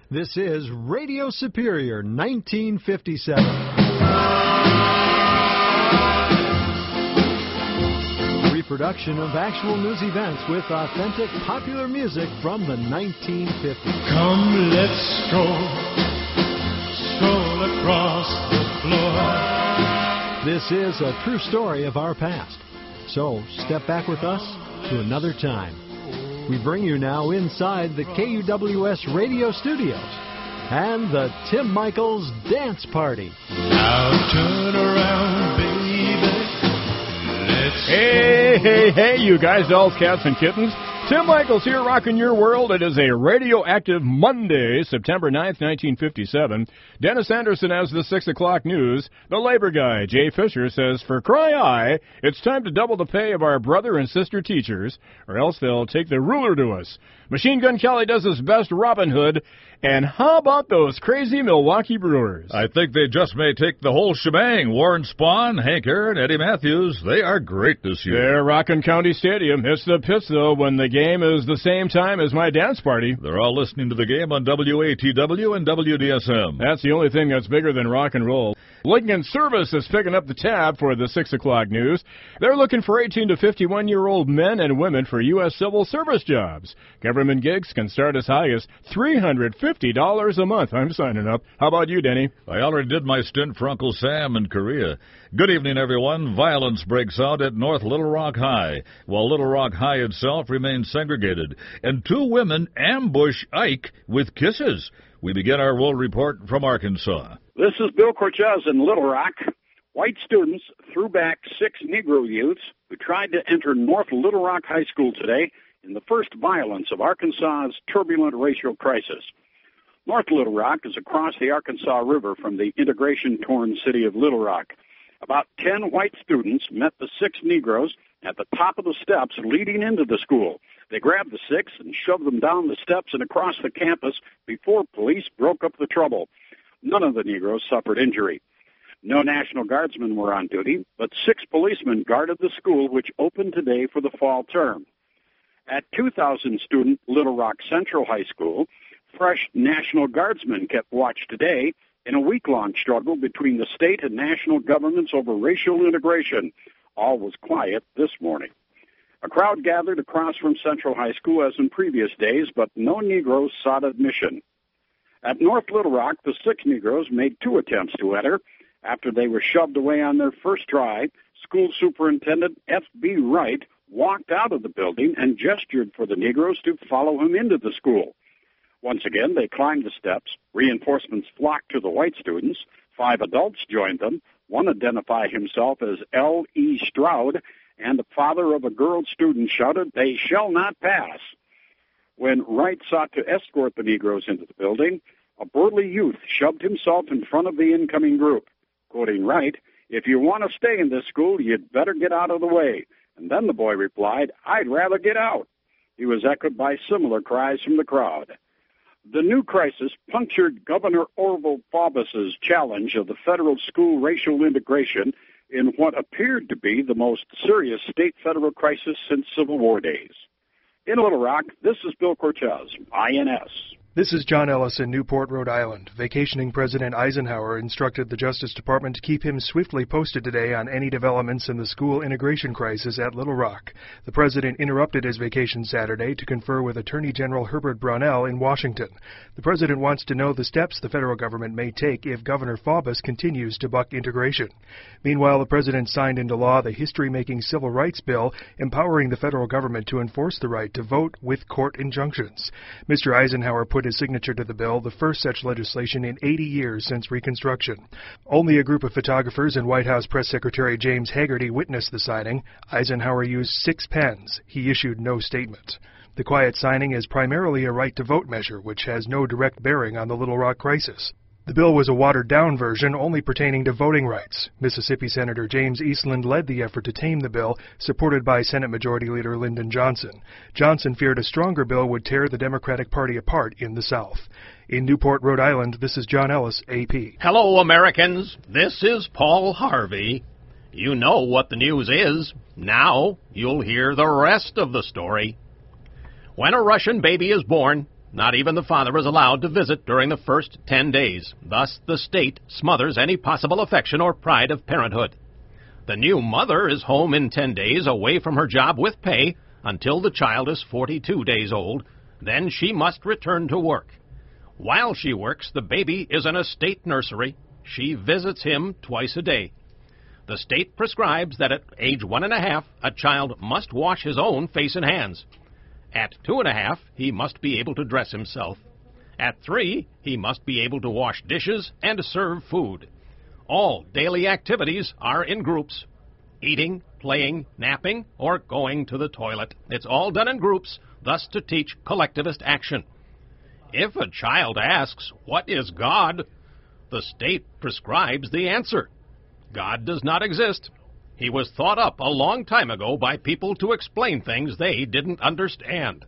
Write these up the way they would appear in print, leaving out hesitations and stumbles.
This is Radio Superior 1957. Reproduction of actual news events with authentic popular music from the 1950s. Come, let's stroll across the floor. This is a true story of our past. So step back with us to another time. We bring you now inside the KUWS radio studios and the Tim Michaels Dance Party. Now turn around, baby. Let's Hey, you guys, dolls, cats, and kittens. Tim Michaels here, rocking your world. It is a radioactive Monday, September 9th, 1957. Dennis Anderson has the 6 o'clock news. The labor guy, Jay Fisher, says, for cry I, it's time to double the pay of our brother and sister teachers, or else they'll take the ruler to us. Machine Gun Kelly does his best Robin Hood. And how about those crazy Milwaukee Brewers? I think they just may take the whole shebang. Warren Spahn, Hank Aaron, Eddie Matthews, they are great this year. They're rocking County Stadium. It's the pits, though, when the game is the same time as my dance party. They're all listening to the game on WATW and WDSM. That's the only thing that's bigger than rock and roll. Lincoln Service is picking up the tab for the 6 o'clock news. They're looking for 18 to 51-year-old men and women for U.S. civil service jobs. Government gigs can start as high as $350 a month. I'm signing up. How about you, Denny? I already did my stint for Uncle Sam in Korea. Good evening, everyone. Violence breaks out at North Little Rock High, while Little Rock High itself remains segregated. And 2 women ambush Ike with kisses. We begin our world report from Arkansas. This is Bill Cortez in Little Rock. White students threw back 6 Negro youths who tried to enter North Little Rock High School today in the first violence of Arkansas's turbulent racial crisis. North Little Rock is across the Arkansas River from the integration-torn city of Little Rock. About 10 white students met the 6 Negroes at the top of the steps leading into the school. They grabbed the 6 and shoved them down the steps and across the campus before police broke up the trouble. None of the Negroes suffered injury. No National Guardsmen were on duty, but 6 policemen guarded the school, which opened today for the fall term. At 2,000-student Little Rock Central High School, fresh National Guardsmen kept watch today in a week-long struggle between the state and national governments over racial integration. All was quiet this morning. A crowd gathered across from Central High School as in previous days, but no Negroes sought admission. At North Little Rock, the 6 Negroes made 2 attempts to enter. After they were shoved away on their first try, School Superintendent F.B. Wright walked out of the building and gestured for the Negroes to follow him into the school. Once again, they climbed the steps. Reinforcements flocked to the white students. 5 adults joined them. One identified himself as L.E. Stroud, and the father of a girl student shouted, "They shall not pass." When Wright sought to escort the Negroes into the building, a burly youth shoved himself in front of the incoming group. Quoting Wright, "If you want to stay in this school, you'd better get out of the way." And then the boy replied, "I'd rather get out." He was echoed by similar cries from the crowd. The new crisis punctured Governor Orville Faubus's challenge of the federal school racial integration in what appeared to be the most serious state-federal crisis since Civil War days. In Little Rock, this is Bill Cortez, INS. This is John Ellis in Newport, Rhode Island. Vacationing President Eisenhower instructed the Justice Department to keep him swiftly posted today on any developments in the school integration crisis at Little Rock. The president interrupted his vacation Saturday to confer with Attorney General Herbert Brownell in Washington. The president wants to know the steps the federal government may take if Governor Faubus continues to buck integration. Meanwhile, the president signed into law the history-making civil rights bill empowering the federal government to enforce the right to vote with court injunctions. Mr. Eisenhower put his signature to the bill, the first such legislation in 80 years since Reconstruction. Only a group of photographers and White House Press Secretary James Hagerty witnessed the signing. Eisenhower used 6 pens. He issued no statement. The quiet signing is primarily a right-to-vote measure, which has no direct bearing on the Little Rock crisis. The bill was a watered-down version only pertaining to voting rights. Mississippi Senator James Eastland led the effort to tame the bill, supported by Senate Majority Leader Lyndon Johnson. Johnson feared a stronger bill would tear the Democratic Party apart in the South. In Newport, Rhode Island, this is John Ellis, AP. Hello, Americans. This is Paul Harvey. You know what the news is. Now you'll hear the rest of the story. When a Russian baby is born, Not even the father is allowed to visit during the first 10 days. Thus, the state smothers any possible affection or pride of parenthood. The new mother is home in 10 days away from her job with pay until the child is 42 days old. Then she must return to work. While she works, the baby is in a state nursery. She visits him twice a day. The state prescribes that at age 1.5, a child must wash his own face and hands. At 2.5, he must be able to dress himself. At 3, he must be able to wash dishes and serve food. All daily activities are in groups. Eating, playing, napping, or going to the toilet. It's all done in groups, thus to teach collectivist action. If a child asks, "What is God?" the state prescribes the answer. God does not exist. He was thought up a long time ago by people to explain things they didn't understand.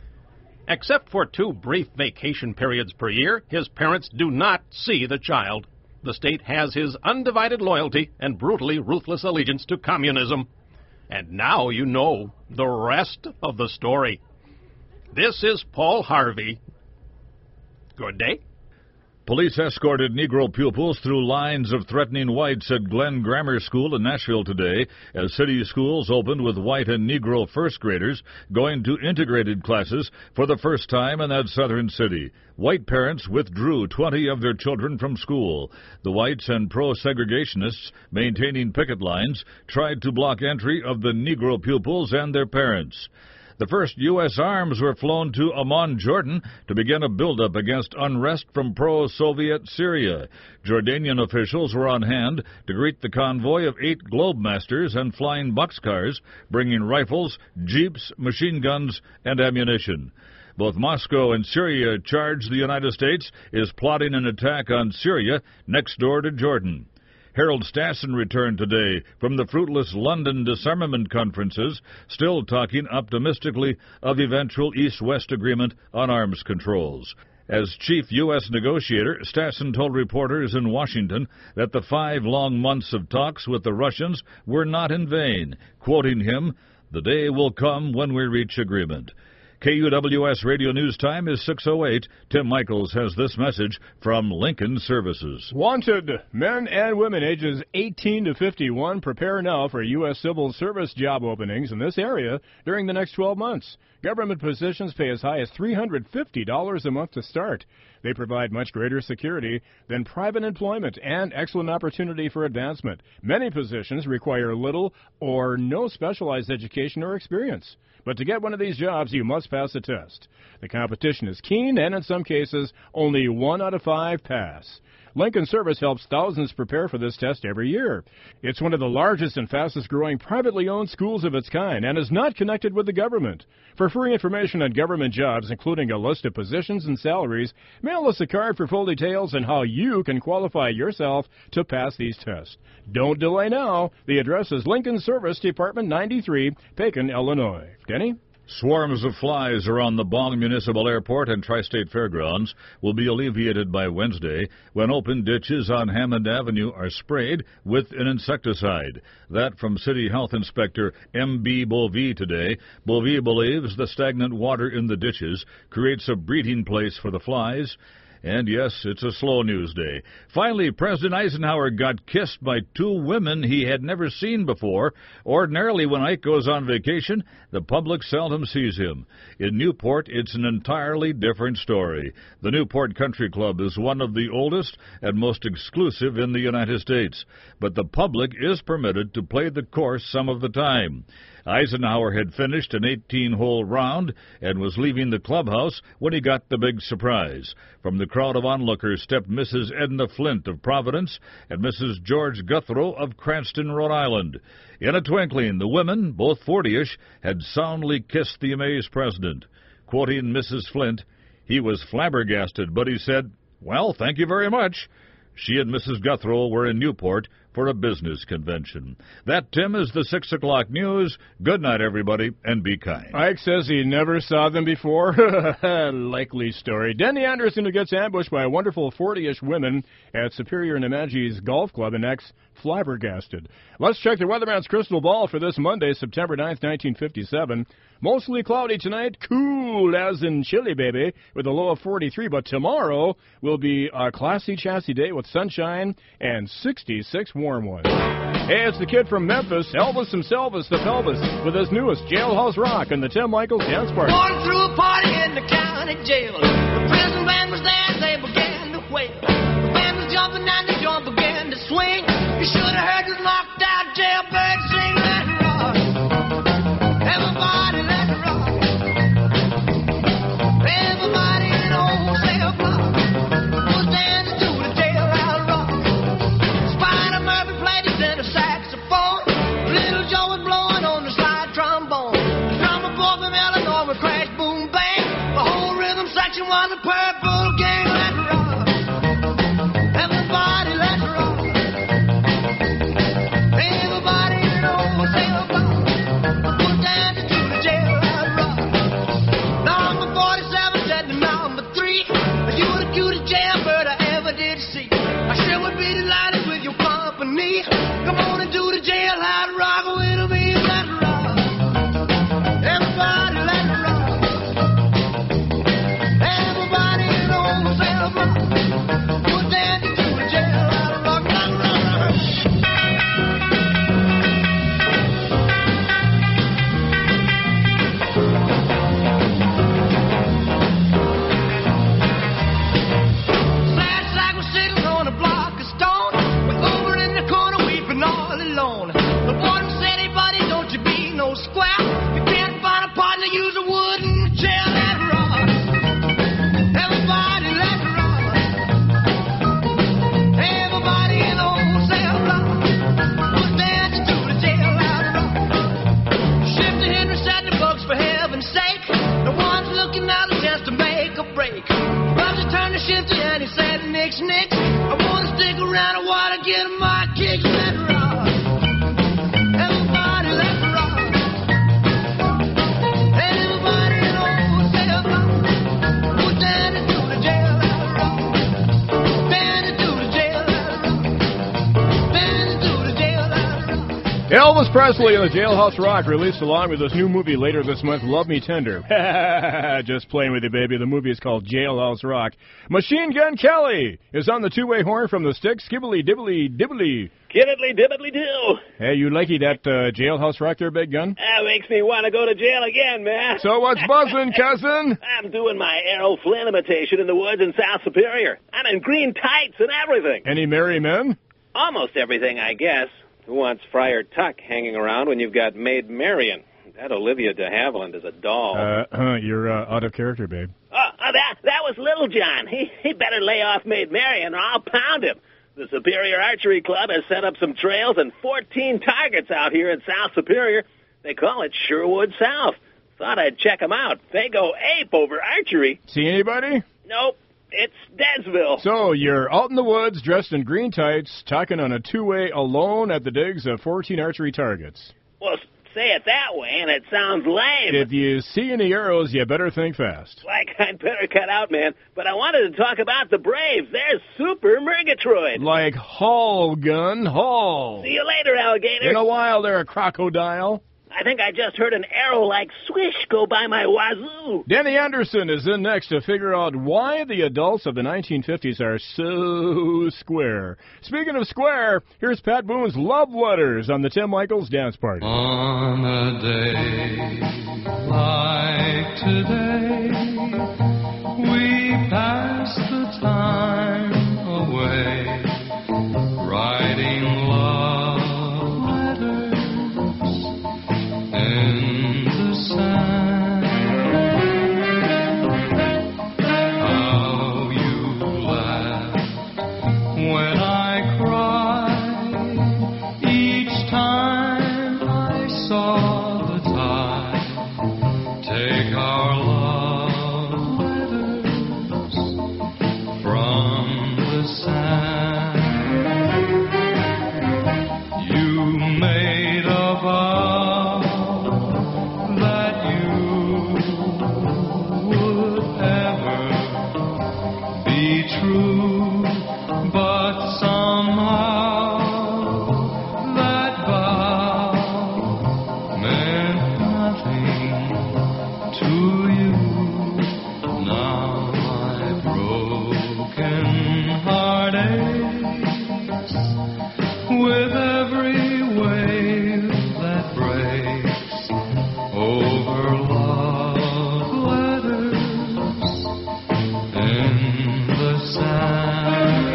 Except for 2 brief vacation periods per year, his parents do not see the child. The state has his undivided loyalty and brutally ruthless allegiance to communism. And now you know the rest of the story. This is Paul Harvey. Good day. Police escorted Negro pupils through lines of threatening whites at Glenn Grammar School in Nashville today as city schools opened with white and Negro first graders going to integrated classes for the first time in that southern city. White parents withdrew 20 of their children from school. The whites and pro-segregationists maintaining picket lines tried to block entry of the Negro pupils and their parents. The first U.S. arms were flown to Amman, Jordan, to begin a buildup against unrest from pro-Soviet Syria. Jordanian officials were on hand to greet the convoy of 8 Globemasters and flying boxcars, bringing rifles, jeeps, machine guns, and ammunition. Both Moscow and Syria charge the United States is plotting an attack on Syria next door to Jordan. Harold Stassen returned today from the fruitless London disarmament conferences, still talking optimistically of eventual East-West agreement on arms controls. As chief U.S. negotiator, Stassen told reporters in Washington that the 5 long months of talks with the Russians were not in vain. Quoting him, "The day will come when we reach agreement." KUWS Radio News Time is 6:08. Tim Michaels has this message from Lincoln Services. Wanted men and women ages 18 to 51 prepare now for U.S. Civil Service job openings in this area during the next 12 months. Government positions pay as high as $350 a month to start. They provide much greater security than private employment and excellent opportunity for advancement. Many positions require little or no specialized education or experience. But to get one of these jobs, you must pass a test. The competition is keen, and in some cases, only 1 out of 5 pass. Lincoln Service helps thousands prepare for this test every year. It's one of the largest and fastest-growing privately owned schools of its kind and is not connected with the government. For free information on government jobs, including a list of positions and salaries, mail us a card for full details on how you can qualify yourself to pass these tests. Don't delay now. The address is Lincoln Service, Department 93, Pekin, Illinois. Denny? Swarms of flies around the Bong Municipal Airport and Tri-State Fairgrounds will be alleviated by Wednesday when open ditches on Hammond Avenue are sprayed with an insecticide. That from City Health Inspector M.B. Bovee today. Bovee believes the stagnant water in the ditches creates a breeding place for the flies. And yes, it's a slow news day. Finally, President Eisenhower got kissed by 2 women he had never seen before. Ordinarily, when Ike goes on vacation, the public seldom sees him. In Newport, it's an entirely different story. The Newport Country Club is one of the oldest and most exclusive in the United States, but the public is permitted to play the course some of the time. Eisenhower had finished an 18-hole round and was leaving the clubhouse when he got the big surprise. From the crowd of onlookers stepped Mrs. Edna Flint of Providence and Mrs. George Guthrow of Cranston, Rhode Island. In a twinkling, the women, both 40-ish, had soundly kissed the amazed president. Quoting Mrs. Flint, he was flabbergasted, but he said, "Well, thank you very much." She and Mrs. Guthrow were in Newport for a business convention. That, Tim, is the 6 o'clock news. Good night, everybody, and be kind. Ike says he never saw them before. Likely story. Denny Anderson, who gets ambushed by wonderful 40-ish women at Superior Nemadji's Golf Club, and flabbergasted. Let's check the weatherman's crystal ball for this Monday, September 9th, 1957. Mostly cloudy tonight, cool as in chilly, baby, with a low of 43. But tomorrow will be a classy chassis day with sunshine and 66 warm ones. Hey, it's the kid from Memphis, Elvis himself is the pelvis, with his newest Jailhouse Rock and the Tim Michaels Dance Party. Going through a party in the county jail. The prison band was there as they began to wail. The band was jumping and the joint began to swing. You should have heard the knocked out jailbird sing. Let it rock. Everybody let it rock. Everybody in the old cell block was dancing to the jailhouse rock. Spider Murphy played his tenor saxophone. Little Joe was blowing on the slide trombone. The drummer boy from Illinois would crash, boom, bang. The whole rhythm section was a Purple Gang. Let it rock. Everybody let it rock. Everybody in the old cell block was dancing to the jailhouse rock. Number 47 said to number 3, you were the cutest jailbird I ever did see. I sure would be delighted with your company. Come on and do the jailhouse rock with me. Let it rock. Everybody let it rock. Everybody in the old cell block was dancing to the jailhouse rock. Let it rock. Sad sack was sitting on a block of stone, over in the corner weeping all alone. The warden said, hey buddy, don't you be no square. You can't find a partner, use a wooden chair. Let it rock. Everybody let it rock. Everybody in the old cell block was dancing to the jailhouse rock. Shifty Henry said the books for heaven's sake. The one's looking out a chance to make a break. Roger turned to Shifty and he said, Nix, Nix, I want to stick around and want to get my kicks. Let it rock. Everybody let it rock. Everybody in the old cell block was dancing to the jailhouse rock. Dancing to the jailhouse rock. Dancing to the jailhouse rock. Elvis Presley and the Jailhouse Rock released along with his new movie later this month, Love Me Tender. Just playing with you, baby. The movie is called Jailhouse Rock. Machine Gun Kelly is on the two-way horn from the stick. Skibbly dibbly dibbly. Kiddly dibbly do. Hey, you likey that Jailhouse Rock there, Big Gun? That makes me want to go to jail again, man. So what's buzzing, cousin? I'm doing my Errol Flynn imitation in the woods in South Superior. I'm in green tights and everything. Any merry men? Almost everything, I guess. Who wants Friar Tuck hanging around when you've got Maid Marian? That Olivia de Havilland is a doll. You're out of character, babe. That was Little John. He better lay off Maid Marian or I'll pound him. The Superior Archery Club has set up some trails and 14 targets out here in South Superior. They call it Sherwood South. Thought I'd check them out. They go ape over archery. See anybody? Nope. It's Deadsville. So you're out in the woods, dressed in green tights, talking on a two-way alone at the digs of 14 archery targets. Well, say it that way, and it sounds lame. If you see any arrows, you better think fast. Like, I'd better cut out, man. But I wanted to talk about the Braves. They're super Murgatroyd. Like Hall, Gun, Hall. See you later, alligator. In a while, they're a crocodile. I think I just heard an arrow like swish go by my wazoo. Denny Anderson is in next to figure out why the adults of the 1950s are so square. Speaking of square, here's Pat Boone's Love Letters on the Tim Michaels Dance Party. On a day like today, we pass the time away, writing love letters in the sand. How you laughed when I cried each time I saw the tide take our love letters from the sand. You made a vow that you would ever be true, but somehow that vow meant nothing in heartaches with every wave that breaks over love letters in the sand.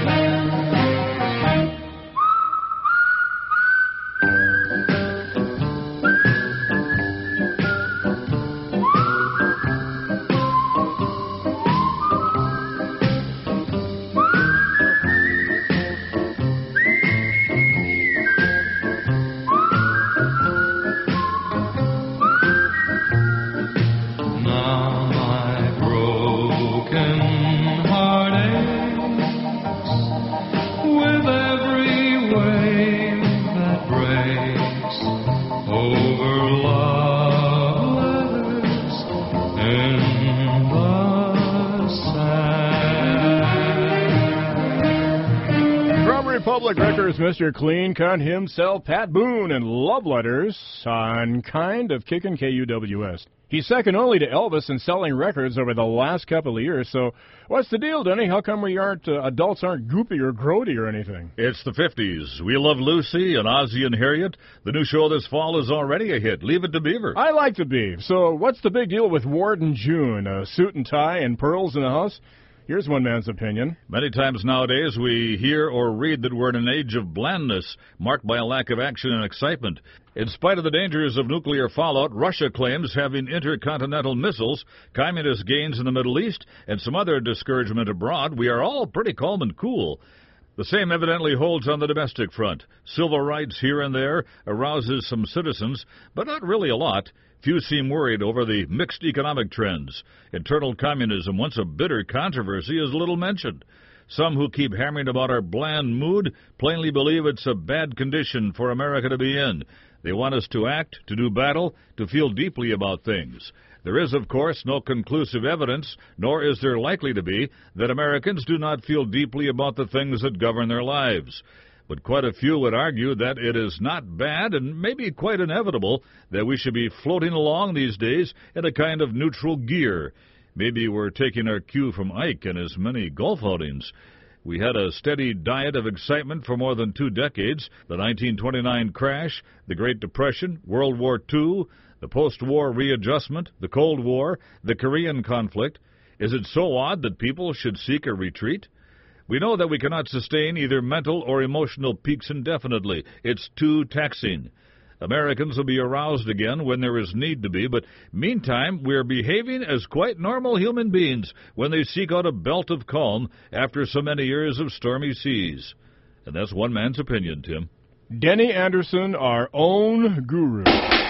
Public Records, Mr. Clean Cut himself, Pat Boone, and Love Letters on Kind of Kickin' KUWS. He's second only to Elvis in selling records over the last couple of years. So what's the deal, Denny? How come adults aren't goopy or grody or anything? It's the 50s. We Love Lucy and Ozzie and Harriet. The new show this fall is already a hit. Leave it to Beaver. I like the beef. So what's the big deal with Ward and June? A suit and tie and pearls in the house? Here's one man's opinion. Many times nowadays we hear or read that we're in an age of blandness, marked by a lack of action and excitement. In spite of the dangers of nuclear fallout, Russia claims having intercontinental missiles, communist gains in the Middle East, and some other discouragement abroad, we are all pretty calm and cool. The same evidently holds on the domestic front. Civil rights here and there arouses some citizens, but not really a lot. Few seem worried over the mixed economic trends. Internal communism, once a bitter controversy, is little mentioned. Some who keep hammering about our bland mood plainly believe it's a bad condition for America to be in. They want us to act, to do battle, to feel deeply about things. There is, of course, no conclusive evidence, nor is there likely to be, that Americans do not feel deeply about the things that govern their lives. But quite a few would argue that it is not bad and maybe quite inevitable that we should be floating along these days in a kind of neutral gear. Maybe we're taking our cue from Ike and his many golf outings. We had a steady diet of excitement for more than 2 decades. The 1929 crash, the Great Depression, World War II, the post-war readjustment, the Cold War, the Korean conflict. Is it so odd that people should seek a retreat? We know that we cannot sustain either mental or emotional peaks indefinitely. It's too taxing. Americans will be aroused again when there is need to be, but meantime we are behaving as quite normal human beings when they seek out a belt of calm after so many years of stormy seas. And that's one man's opinion, Tim. Denny Anderson, our own guru.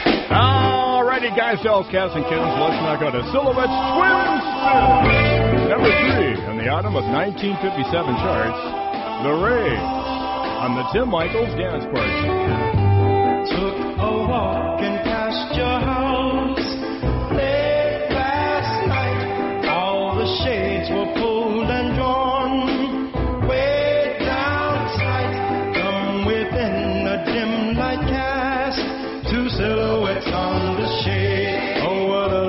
All righty, guys, dolls, cats, and kittens, let's knock out a Silhouette's Twin Spin. Number 3 on the autumn of 1957 charts, The Ray on the Tim Michaels Dance Party. Took a walk and past your house late last night. All the shades were pulled and drawn way down tight. From within a dim light cast 2 silhouettes on the shade. Oh, what a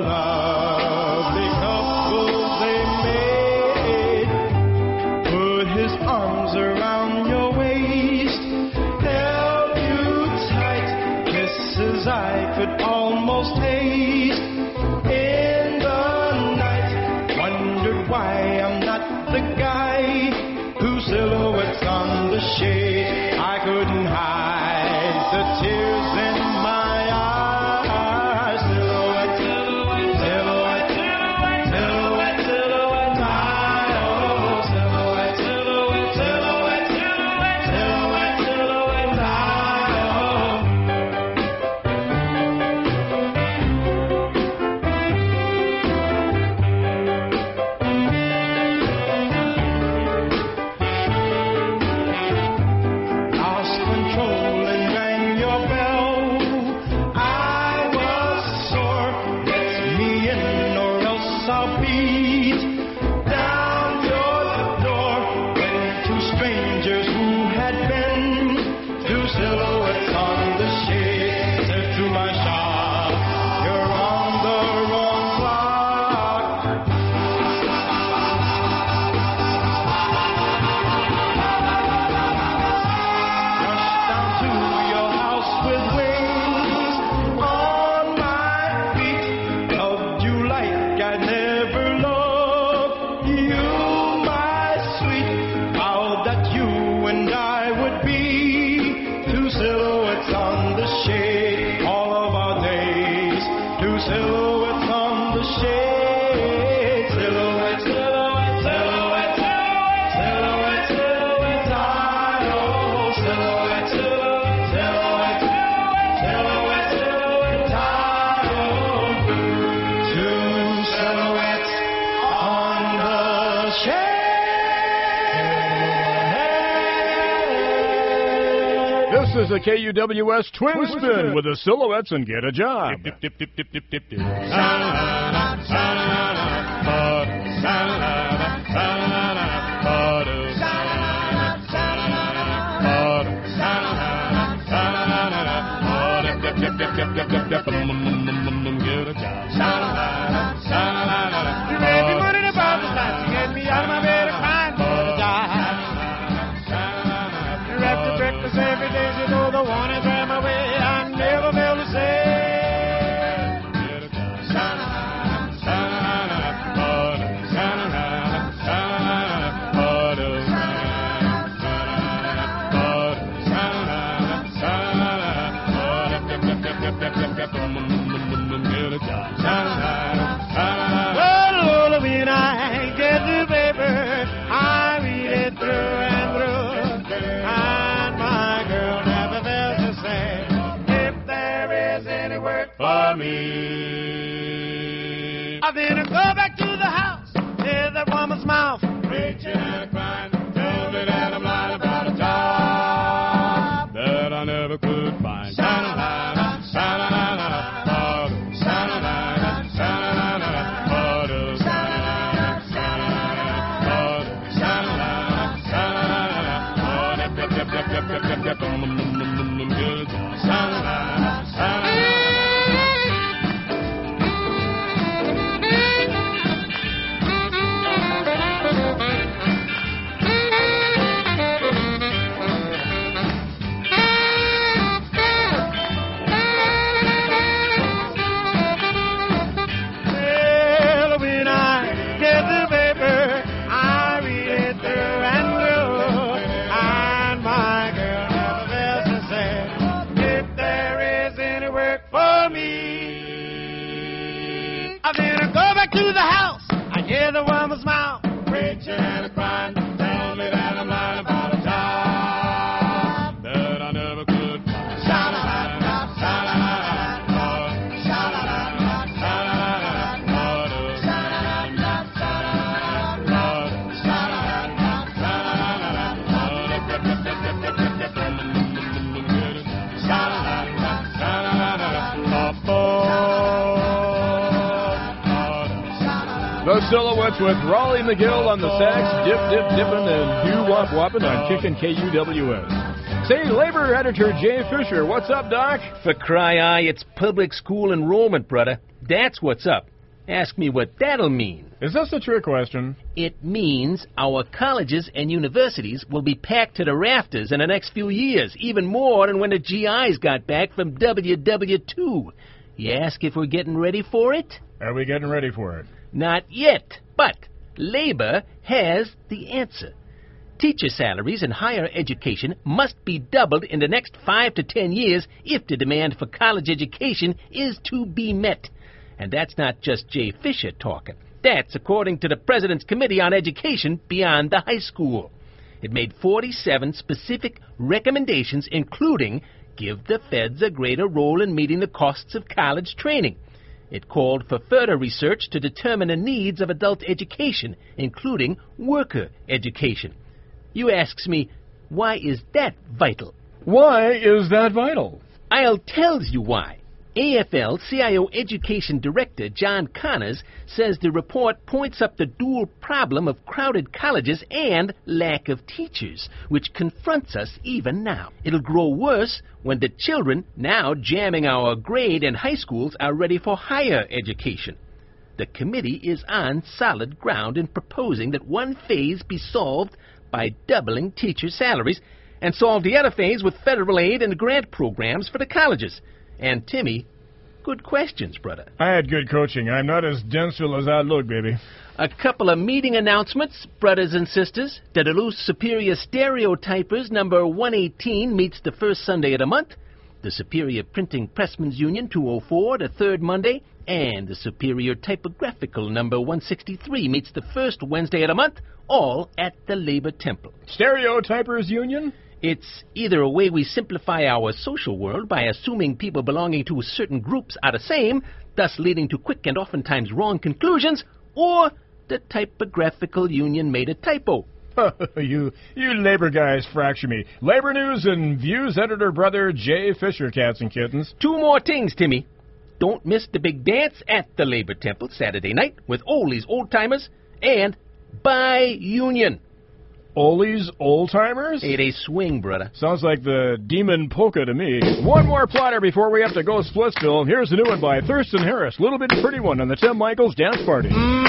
lovely couple they made. Put his arms around your waist, held you tight, kisses I could almost taste in the night. Wondered why I'm not the guy who silhouettes on the shade. I couldn't hide the tears in my eyes. Silhouette, silhouette, silhouette, silhouette, silhouette, oh, silhouette, silhouette, silhouette, silhouette, silhouette, This is a KUWS Twin Spin with the Silhouettes and Get a Job. You made me money about the night. You get me out of my bed and crying for the job. You wrap the breakfast every day. You know the one is ran my way. I never felt the same. Then I go back to the house, hear that woman's mouth, preaching and crying, tell me that I'm lying about a job that I never could find. Sha-la-la-la, sha-la-la-la, ba-do, sha-la-la-la, sha-la-la-la, ba-do, sha-la-la-la, sha-la-la-la, ba-do, sha-la-la-la, sha-la-la-la, ba-do, sha-la-la-la, sha-la-la-la. To the house, I hear the woman's mouth, preaching and crying, tell me that I'm lying about a job that I never could find. Sha-la-la-la, sha-la-la-la, sha-la-la-la, sha-la-la-la, sha-la-la-la, The Silhouettes with Raleigh McGill on the sax, dip, dip, dippin', and do wop whoppin' on Kickin' KUWS. Say, labor editor Jay Fisher, what's up, Doc? For cry eye, it's public school enrollment, brother. That's what's up. Ask me what that'll mean. Is this a trick question? It means our colleges and universities will be packed to the rafters in the next few years, even more than when the GIs got back from WW2. You ask if we're getting ready for it? Are we getting ready for it? Not yet, but labor has the answer. Teacher salaries in higher education must be doubled in the next 5 to 10 years if the demand for college education is to be met. And that's not just Jay Fisher talking. That's according to the President's Committee on Education beyond the high school. It made 47 specific recommendations, including give the feds a greater role in meeting the costs of college training. It called for further research to determine the needs of adult education, including worker education. You asks me, why is that vital? Why is that vital? I'll tell you why. AFL-CIO Education Director John Connors says the report points up the dual problem of crowded colleges and lack of teachers, which confronts us even now. It'll grow worse when the children, now jamming our grade and high schools, are ready for higher education. The committee is on solid ground in proposing that one phase be solved by doubling teacher salaries and solve the other phase with federal aid and grant programs for the colleges. And, Timmy, good questions, brother. I had good coaching. I'm not as denseful as I look, baby. A couple of meeting announcements, brothers and sisters. The Duluth Superior Stereotypers number 118 meets the first Sunday of the month. The Superior Printing Pressmen's Union 204 the third Monday. And the Superior Typographical number 163 meets the first Wednesday of the month, all at the Labor Temple. Stereotypers Union? It's either a way we simplify our social world by assuming people belonging to certain groups are the same, thus leading to quick and oftentimes wrong conclusions, or the Typographical Union made a typo. you labor guys fracture me. Labor News and Views editor brother Jay Fisher, cats and kittens. 2 more things, Timmy. Don't miss the big dance at the Labor Temple Saturday night with Ole's Old Timers and By Union. Ole's Old Timers? Hey, they swing, brother. Sounds like the Demon Polka to me. One more platter before we have to go Splitsville. Here's a new one by Thurston Harris. Little Bitty Pretty One on the Tim Michaels Dance Party.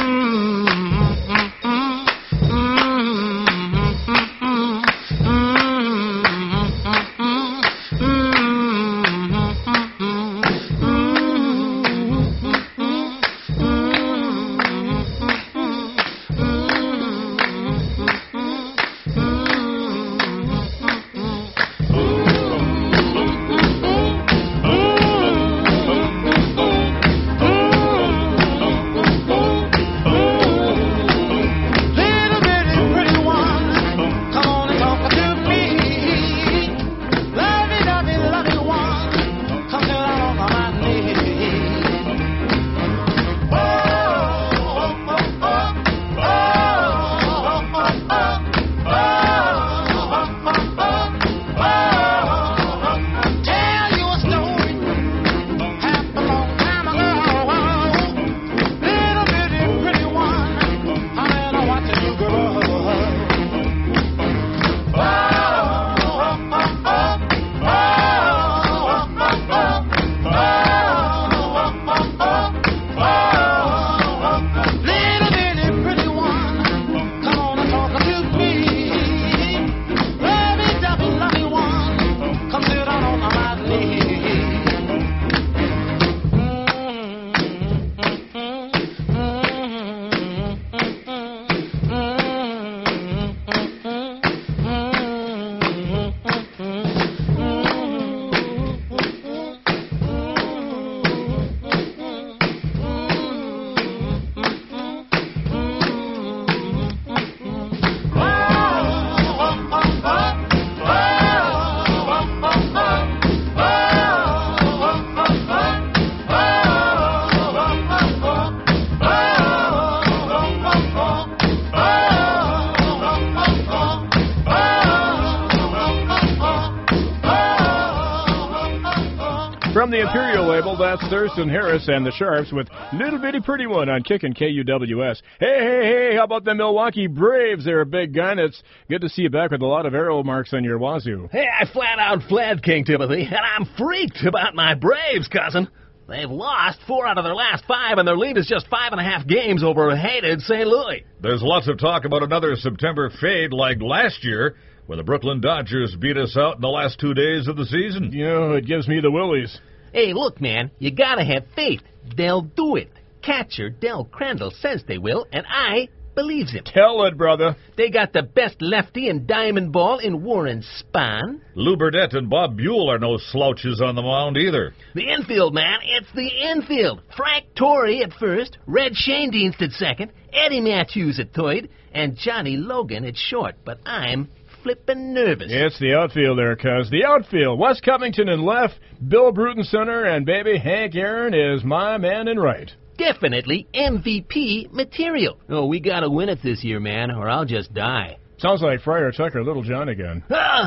From the Imperial label, that's Thurston Harris and the Sharps with Little Bitty Pretty One on Kickin' KUWS. Hey, how about the Milwaukee Braves? They're a big gun. It's good to see you back with a lot of arrow marks on your wazoo. Hey, I flat out fled, King Timothy, and I'm freaked about my Braves, cousin. They've lost 4 out of their last 5, and their lead is just 5.5 games over hated St. Louis. There's lots of talk about another September fade like last year, when the Brooklyn Dodgers beat us out in the last 2 days of the season. You know, it gives me the willies. Hey, look, man, you gotta have faith. They'll do it. Catcher Del Crandall says they will, and I believes him. Tell it, brother. They got the best lefty in diamond ball in Warren Spahn. Lou Burdette and Bob Buell are no slouches on the mound either. The infield, man, it's the infield. Frank Torrey at first, Red Schoendienst at second, Eddie Matthews at third, and Johnny Logan at short. But I'm flippin' nervous. It's the outfield there, cuz. The outfield. Wes Covington in left, Bill Bruton center, and baby Hank Aaron is my man in right. Definitely MVP material. Oh, we gotta win it this year, man, or I'll just die. Sounds like Friar Tucker, Little John again.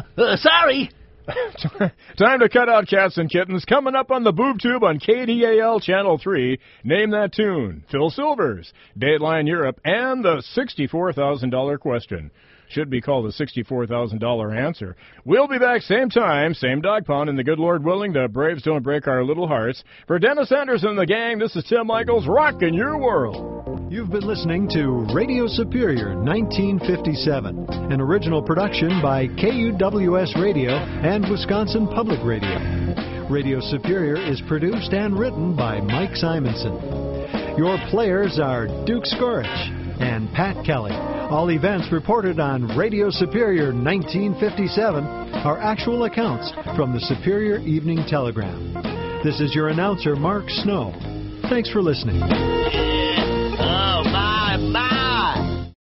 Sorry. Time to cut out cats and kittens. Coming up on the Boob Tube on KDAL Channel 3, Name That Tune, Phil Silvers, Dateline Europe, and the $64,000 question. Should be called the $64,000 answer. We'll be back same time, same dog pound, and the good Lord willing, the Braves don't break our little hearts. For Dennis Anderson and the gang, this is Tim Michaels, rockin' your world. You've been listening to Radio Superior 1957, an original production by KUWS Radio and Wisconsin Public Radio. Radio Superior is produced and written by Mike Simonson. Your players are Duke Skorich and Pat Kelly. All events reported on Radio Superior 1957 are actual accounts from the Superior Evening Telegram. This is your announcer, Mark Snow. Thanks for listening. Oh, my.